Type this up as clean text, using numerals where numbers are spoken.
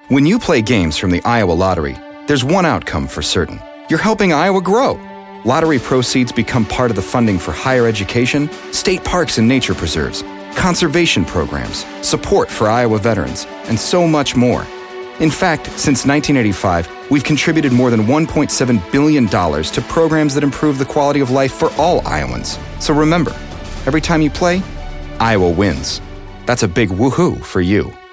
When you play games from the Iowa Lottery, there's one outcome for certain. You're helping Iowa grow. Lottery proceeds become part of the funding for higher education, state parks and nature preserves, conservation programs, support for Iowa veterans, and so much more. In fact, since 1985, we've contributed more than $1.7 billion to programs that improve the quality of life for all Iowans. So remember, every time you play, Iowa wins. That's a big woohoo for you.